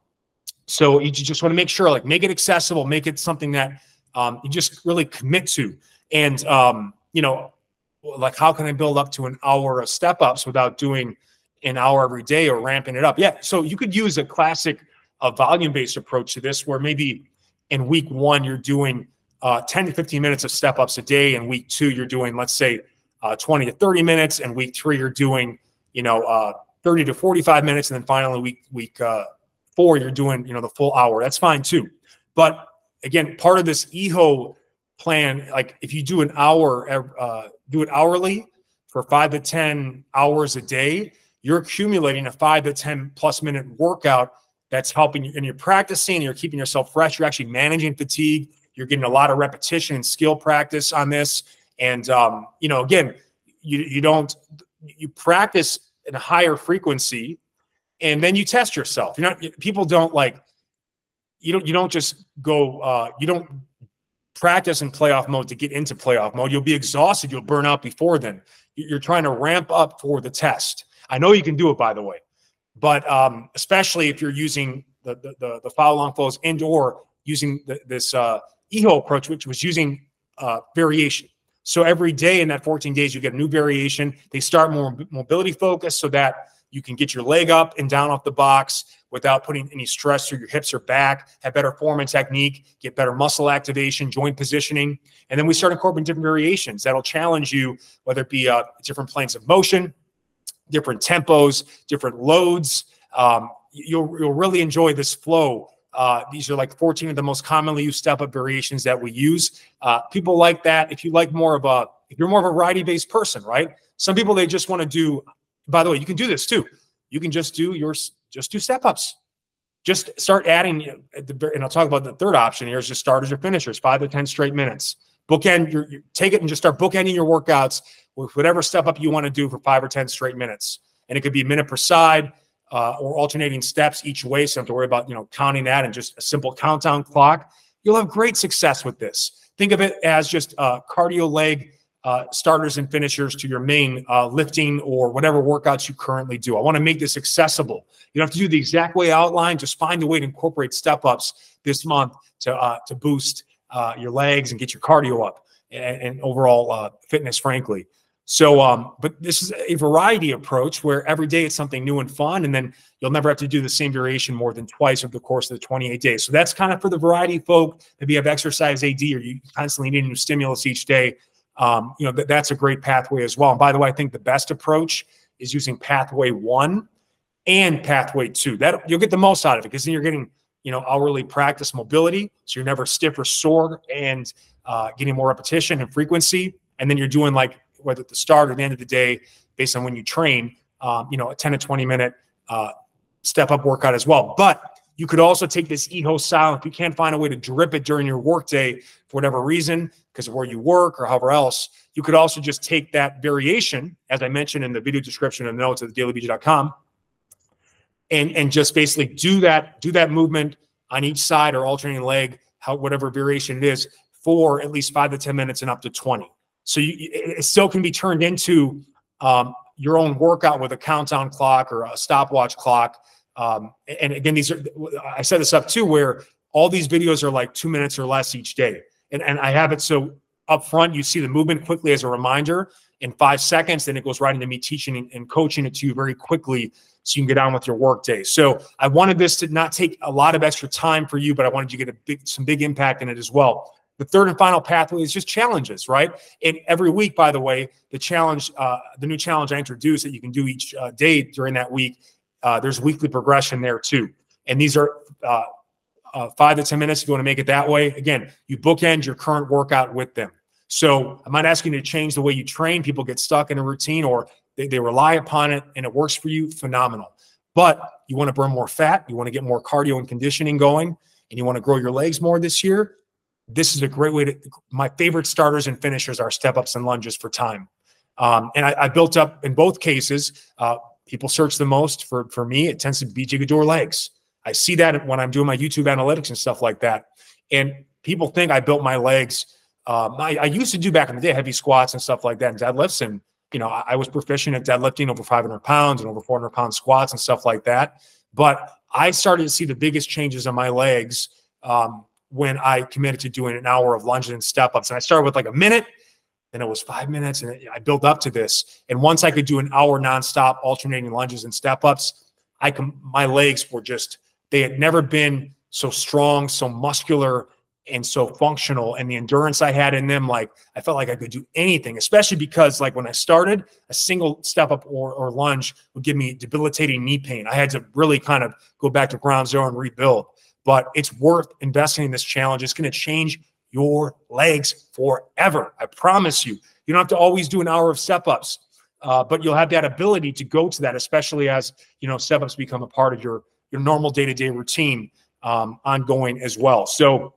so you just want to make sure, like, make it accessible, make it something that um, you just really commit to. And, um, you know, like, how can I build up to an hour of step ups without doing an hour every day or ramping it up? Yeah. So you could use a classic uh, volume-based approach to this, where maybe in week one, you're doing uh, ten to fifteen minutes of step ups a day. And week two, you're doing, let's say, uh, twenty to thirty minutes. And week three, you're doing, you know, uh, thirty to forty-five minutes. And then finally week, week uh, four, you're doing, you know, the full hour. That's fine too. But again, part of this E H O plan, like if you do an hour, uh, do it hourly for five to ten hours a day, you're accumulating a five to ten plus minute workout that's helping you, and you're practicing, you're keeping yourself fresh. You're actually managing fatigue. You're getting a lot of repetition and skill practice on this. And, um, you know, again, you, you don't, you practice at a higher frequency, and then you test yourself. You're not, people don't like, you don't, you don't just go, uh, you don't practice in playoff mode to get into playoff mode. You'll be exhausted. You'll burn out before then. You're trying to ramp up for the test. I know you can do it, by the way, but um, especially if you're using the the, the, the follow along flows and or using the, this uh, E H O approach, which was using uh, variation. So every day in that fourteen days, you get a new variation. They start more mobility focused so that you can get your leg up and down off the box without putting any stress through your hips or back, have better form and technique, get better muscle activation, joint positioning. And then we start incorporating different variations that'll challenge you, whether it be uh, different planes of motion, different tempos, different loads. Um, you'll, you'll really enjoy this flow. Uh, these are like fourteen of the most commonly used step-up variations that we use. Uh, people like that. If you like more of a, if you're more of a variety-based person, right? Some people, they just want to do, by the way, you can do this too. You can just do your, just do step-ups. Just start adding, and I'll talk about the third option here is just starters or finishers, five to ten straight minutes. Bookend, your, your, take it and just start bookending your workouts with whatever step-up you want to do for five or ten straight minutes. And it could be a minute per side, Uh, or alternating steps each way, so you don't have to worry about, you know, counting that and just a simple countdown clock. You'll have great success with this. Think of it as just uh, cardio leg uh, starters and finishers to your main uh, lifting or whatever workouts you currently do. I want to make this accessible. You don't have to do the exact way outlined. Just find a way to incorporate step-ups this month to uh, to boost uh, your legs and get your cardio up and, and overall uh, fitness, frankly. So, um, but this is a variety approach where every day it's something new and fun, and then you'll never have to do the same variation more than twice over the course of the twenty-eight days. So that's kind of for the variety folk. Maybe you have exercise A D or you constantly need a new stimulus each day. Um, you know, that, that's a great pathway as well. And by the way, I think the best approach is using pathway one and pathway two. That you'll get the most out of it because then you're getting, you know, hourly practice mobility. So you're never stiff or sore and uh, getting more repetition and frequency. And then you're doing like, whether at the start or the end of the day, based on when you train, um, you know, a ten to twenty minute uh, step up workout as well. But you could also take this E H O style. If you can't find a way to drip it during your workday for whatever reason, because of where you work or however else, you could also just take that variation, as I mentioned in the video description and notes at the daily b j dot com, and, and just basically do that, do that movement on each side or alternating leg, how, whatever variation it is, for at least five to ten minutes and up to twenty. So you, it still can be turned into um, your own workout with a countdown clock or a stopwatch clock. Um, and again, these are, I set this up too, where all these videos are like two minutes or less each day. And, and I have it so up front, you see the movement quickly as a reminder in five seconds, then it goes right into me teaching and, and coaching it to you very quickly so you can get on with your work day. So I wanted this to not take a lot of extra time for you, but I wanted you to get a big, some big impact in it as well. The third and final pathway is just challenges, right? And every week, by the way, the challenge, uh, the new challenge I introduced that you can do each uh, day during that week, uh, there's weekly progression there too. And these are uh, uh, five to ten minutes if you want to make it that way. Again, you bookend your current workout with them. So I'm not asking you to change the way you train. People get stuck in a routine or they, they rely upon it and it works for you, phenomenal. But you want to burn more fat, you want to get more cardio and conditioning going, and you want to grow your legs more this year, this is a great way to, my favorite starters and finishers are step-ups and lunges for time. Um, and I, I built up in both cases, uh, people search the most for, for me, it tends to be B J Gaddour legs. I see that when I'm doing my YouTube analytics and stuff like that. And people think I built my legs. Um, I, I used to do back in the day, heavy squats and stuff like that and deadlifts. And, you know, I, I was proficient at deadlifting over five hundred pounds and over four hundred pound squats and stuff like that. But I started to see the biggest changes in my legs um, when I committed to doing an hour of lunges and step-ups. And I started with like a minute, then it was five minutes, and I built up to this. And once I could do an hour nonstop alternating lunges and step-ups, I can, my legs were just, they had never been so strong, so muscular, and so functional. And the endurance I had in them, like I felt like I could do anything, especially because like when I started, a single step-up or, or lunge would give me debilitating knee pain. I had to really kind of go back to ground zero and rebuild. But it's worth investing in this challenge. It's going to change your legs forever. I promise you. You don't have to always do an hour of step-ups, uh, but you'll have that ability to go to that, especially as, you know, step-ups become a part of your, your normal day-to-day routine um, ongoing as well. So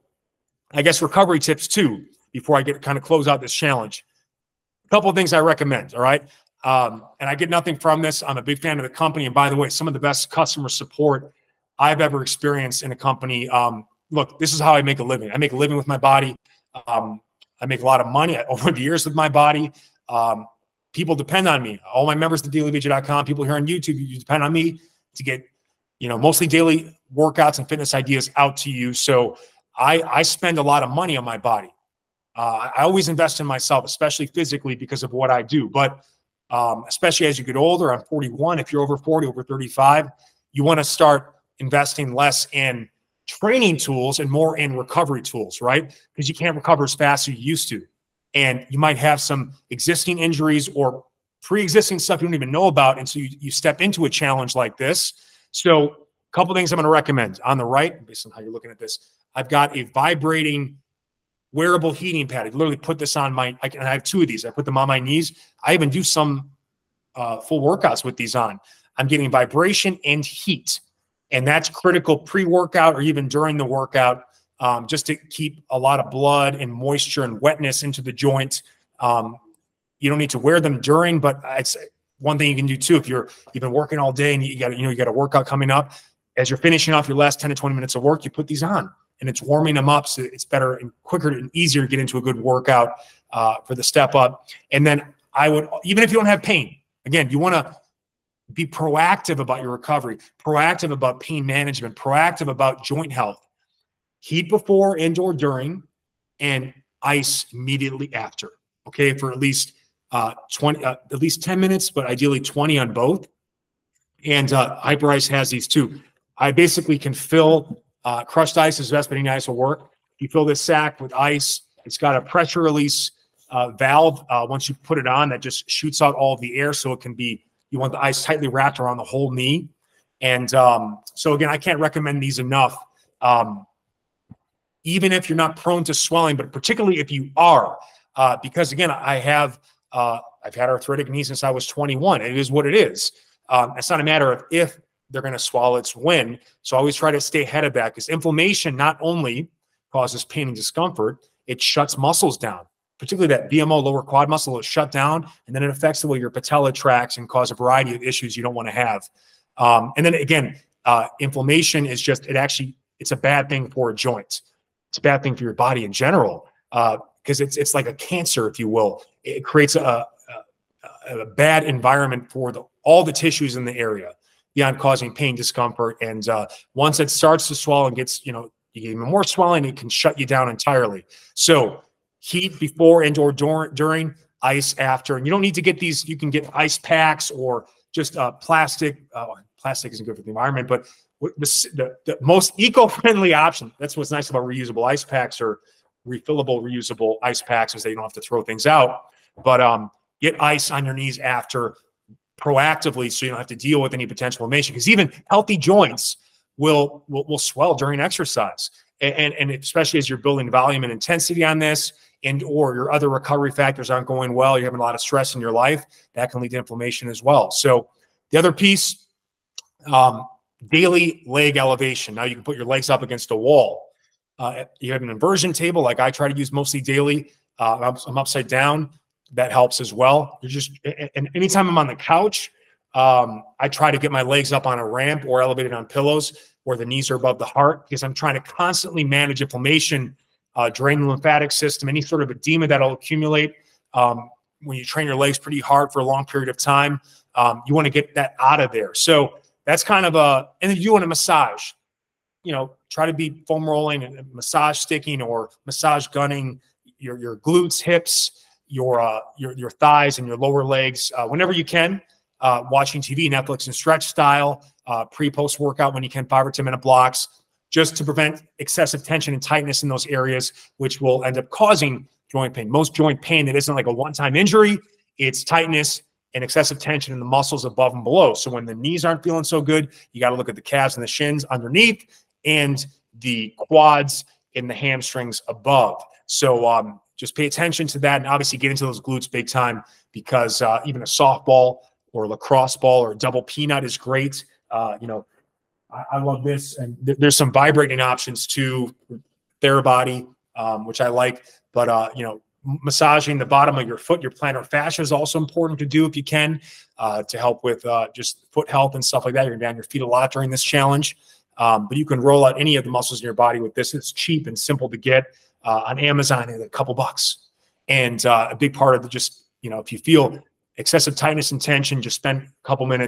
I guess recovery tips too, before I get kind of close out this challenge. A couple of things I recommend, all right? Um, and I get nothing from this. I'm a big fan of the company. And by the way, some of the best customer support I've ever experienced in a company. Um, look, this is how I make a living. I make a living with my body. Um, I make a lot of money over the years with my body. Um, people depend on me. All my members at daily b j dot com, people here on YouTube, you depend on me. to get, you know, mostly daily workouts and fitness ideas out to you. So I, I spend a lot of money on my body. Uh, I always invest in myself, especially physically, because of what I do. But um, especially as you get older, I'm forty-one. If you're over forty, over thirty-five, you want to start investing less in training tools and more in recovery tools, right? Because you can't recover as fast as you used to. And you might have some existing injuries or pre-existing stuff you don't even know about. And so you, you step into a challenge like this. So a couple things I'm going to recommend. On the right, based on how you're looking at this, I've got a vibrating wearable heating pad. I literally put this on my, I, can, I have two of these. I put them on my knees. I even do some uh, full workouts with these on. I'm getting vibration and heat. And that's critical pre-workout or even during the workout, um, just to keep a lot of blood and moisture and wetness into the joint. Um, you don't need to wear them during, but it's one thing you can do too. If you're, you've been working all day and you got, you know, you got a workout coming up, as you're finishing off your last ten to twenty minutes of work, you put these on and it's warming them up. So it's better and quicker and easier to get into a good workout uh, for the step up. And then I would, even if you don't have pain, again, you want to be proactive about your recovery, proactive about pain management, proactive about joint health. Heat before and or during, and ice immediately after. Okay, for at least uh, twenty, uh, at least ten minutes, but ideally twenty on both. And uh, Hyperice has these too. I basically can fill uh, crushed ice as best any ice will work. You fill this sack with ice. It's got a pressure release uh, valve. Uh, once you put it on, that just shoots out all of the air, so it can be. You want the ice tightly wrapped around the whole knee. And um, so again, I can't recommend these enough. Um, even if you're not prone to swelling, but particularly if you are, uh, because again, I have, uh, I've had arthritic knees since I was twenty-one. It is what it is. Um, it's not a matter of if they're going to swell, it's when. So I always try to stay ahead of that, because inflammation not only causes pain and discomfort, it shuts muscles down. Particularly that B M O lower quad muscle is shut down, and then it affects the way your patella tracks and cause a variety of issues you don't want to have. Um, and then again, uh, inflammation is just, it actually, it's a bad thing for a joint. It's a bad thing for your body in general, because uh, it's it's like a cancer, if you will. It creates a, a, a bad environment for the, all the tissues in the area, beyond causing pain, discomfort. And uh, once it starts to swell and gets, you know, you get even more swelling, it can shut you down entirely. So heat before and or during, ice after. And you don't need to get these. You can get ice packs or just uh, plastic. Uh, plastic isn't good for the environment, but the, the, the most eco-friendly option, that's what's nice about reusable ice packs or refillable reusable ice packs, is that you don't have to throw things out. But um, get ice on your knees after proactively, so you don't have to deal with any potential inflammation. Because even healthy joints will, will, will swell during exercise. And, and, and especially as you're building volume and intensity on this, and or your other recovery factors aren't going well, you're having a lot of stress in your life, that can lead to inflammation as well. So the other piece, um, daily leg elevation. Now you can put your legs up against a wall. Uh, you have an inversion table, like I try to use mostly daily. Uh, I'm, I'm upside down. That helps as well. You're just, and anytime I'm on the couch, um, I try to get my legs up on a ramp or elevated on pillows where the knees are above the heart, because I'm trying to constantly manage inflammation, Uh, drain the lymphatic system, any sort of edema that'll accumulate um, when you train your legs pretty hard for a long period of time. Um, you want to get that out of there. So that's kind of a, and then you want to massage, you know, try to be foam rolling and massage sticking or massage gunning your, your glutes, hips, your, uh, your, your thighs and your lower legs, uh, whenever you can, uh, watching T V, Netflix and stretch style, uh, pre-post workout when you can, five or ten minute blocks, just to prevent excessive tension and tightness in those areas, which will end up causing joint pain. Most joint pain that isn't like a one-time injury, it's tightness and excessive tension in the muscles above and below. So when the knees aren't feeling so good, you got to look at the calves and the shins underneath and the quads and the hamstrings above. So um, just pay attention to that, and obviously get into those glutes big time, because uh, even a softball or a lacrosse ball or a double peanut is great. Uh, you know, I love this. And th there's some vibrating options too, Therabody, um, which I like. But, uh, you know, massaging the bottom of your foot, your plantar fascia is also important to do if you can, uh, to help with uh, just foot health and stuff like that. You're down your feet a lot during this challenge. Um, but you can roll out any of the muscles in your body with this. It's cheap and simple to get uh, on Amazon at a couple bucks. And uh, a big part of the just, you know, if you feel excessive tightness and tension, just spend a couple minutes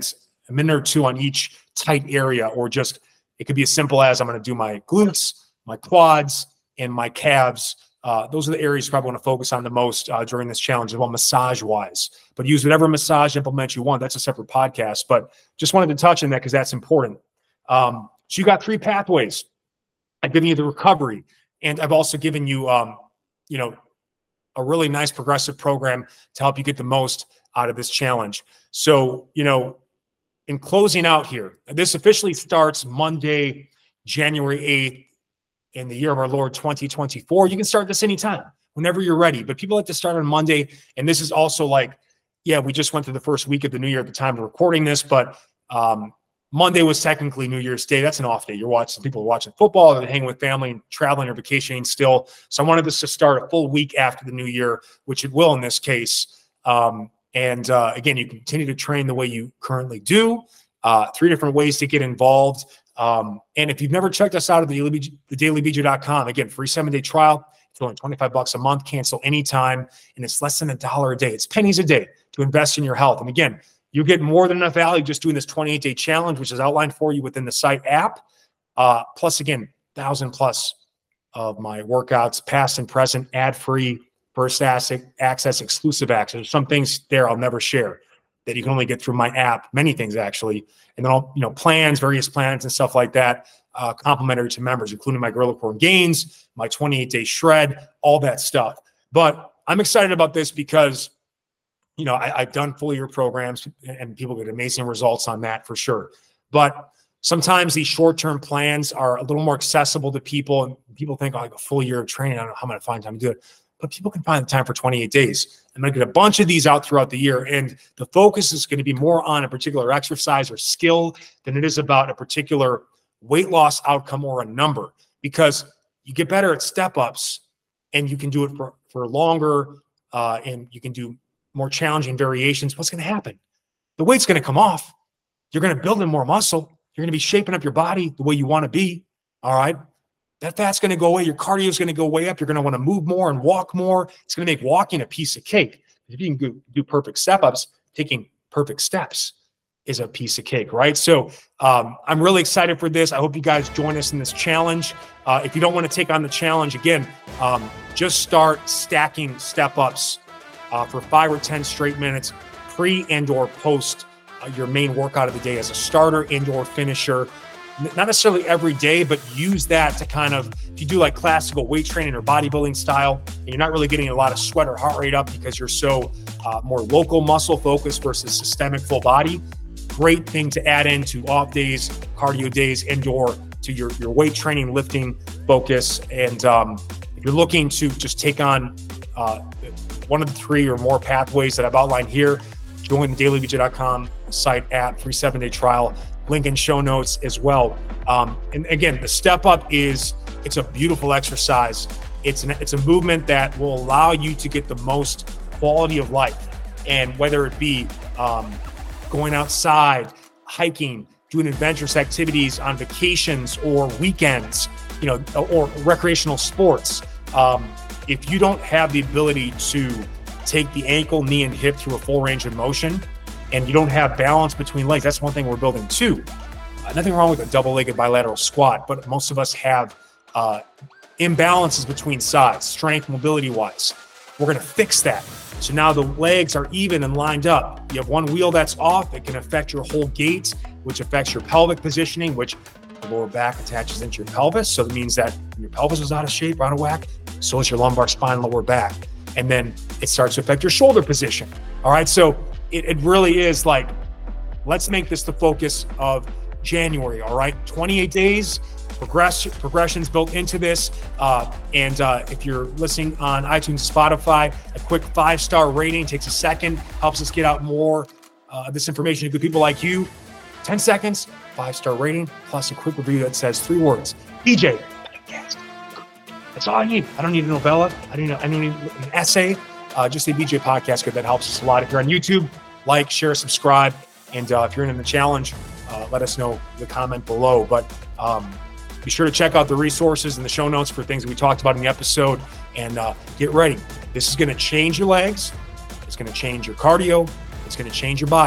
a minute or two on each tight area, or just, it could be as simple as I'm going to do my glutes, my quads, and my calves. Uh, those are the areas you probably want to focus on the most uh, during this challenge, as well massage-wise. But use whatever massage implement you want. That's a separate podcast. But just wanted to touch on that because that's important. Um, so you got three pathways. I've given you the recovery, and I've also given you, um, you know, a really nice progressive program to help you get the most out of this challenge. So, you know, in closing out here, this officially starts Monday, January eighth. In the year of our Lord twenty twenty-four. You can start this anytime, whenever you're ready. But people like to start on Monday. And this is also like, yeah, we just went through the first week of the new year at the time of recording this, but um, Monday was technically New Year's Day. That's an off day. You're watching, people are watching football, they're hanging with family and traveling or vacationing still. So I wanted this to start a full week after the new year, which it will in this case. Um, and uh, again, you continue to train the way you currently do. Uh, three different ways to get involved. Um, and if you've never checked us out at the daily b j dot com, again, free seven day trial. It's only twenty-five bucks a month, cancel anytime. And it's less than a dollar a day. It's pennies a day to invest in your health. And again, you get more than enough value just doing this twenty-eight day challenge, which is outlined for you within the site app. Uh, plus again, thousand plus of my workouts, past and present, ad-free, first access, exclusive access. There's some things there I'll never share that you can only get through my app, many things actually. And then all, you know, plans, various plans and stuff like that, uh, complimentary to members, including my Gorilla Core Gains, my twenty-eight day shred, all that stuff. But I'm excited about this because, you know, I, I've done full year programs and people get amazing results on that for sure. But sometimes these short-term plans are a little more accessible to people, and people think, oh, like a full year of training, I don't know how I'm going to find time to do it. But people can find the time for twenty-eight days. I'm going to get a bunch of these out throughout the year. And the focus is going to be more on a particular exercise or skill than it is about a particular weight loss outcome or a number. Because you get better at step-ups and you can do it for, for longer uh, and you can do more challenging variations. What's going to happen? The weight's going to come off. You're going to build in more muscle. You're going to be shaping up your body the way you want to be. All right. That fat's going to go away. Your cardio is going to go way up. You're going to want to move more and walk more. It's going to make walking a piece of cake. If you can do perfect step-ups, taking perfect steps is a piece of cake, right? So um, I'm really excited for this. I hope you guys join us in this challenge. Uh, if you don't want to take on the challenge, again, um, just start stacking step-ups uh, for five or ten straight minutes, pre and or post uh, your main workout of the day as a starter and or finisher. Not necessarily every day, but use that to kind of, if you do like classical weight training or bodybuilding style, and you're not really getting a lot of sweat or heart rate up because you're so uh, more local muscle focused versus systemic full body, great thing to add into off days, cardio days, indoor to your, your weight training, lifting focus. And um, if you're looking to just take on uh, one of the three or more pathways that I've outlined here, join the daily b j dot com site app, free seven day trial. Link in show notes as well. Um, and again, the step up is, it's a beautiful exercise. It's an, it's a movement that will allow you to get the most quality of life. And whether it be um, going outside, hiking, doing adventurous activities on vacations or weekends, you know, or recreational sports. Um, if you don't have the ability to take the ankle, knee, and hip through a full range of motion, and you don't have balance between legs, that's one thing we're building too. Uh, nothing wrong with a double-legged bilateral squat, but most of us have uh, imbalances between sides, strength, mobility-wise. We're going to fix that. So now the legs are even and lined up. You have one wheel that's off, it can affect your whole gait, which affects your pelvic positioning, which the lower back attaches into your pelvis. So that means that when your pelvis is out of shape, out of whack, so is your lumbar spine, lower back. And then it starts to affect your shoulder position. All right, so It, it really is like, let's make this the focus of January, all right? twenty-eight days, progress, progressions built into this. Uh, and uh, if you're listening on iTunes, Spotify, a quick five-star rating takes a second, helps us get out more uh, this information to good people like you. ten seconds, five-star rating, plus a quick review that says three words, B J Podcast. That's all I need. I don't need a novella. I don't need, I don't need an essay. Uh, just a B J Podcast. Good. That helps us a lot. If you're on YouTube, like, share, subscribe. And uh, if you're in the challenge, uh, let us know in the comment below. But um, be sure to check out the resources in the show notes for things that we talked about in the episode. And uh, get ready. This is going to change your legs. It's going to change your cardio. It's going to change your body.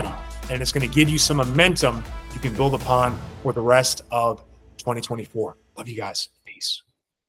and it's going to give you some momentum you can build upon for the rest of twenty twenty-four. Love you guys.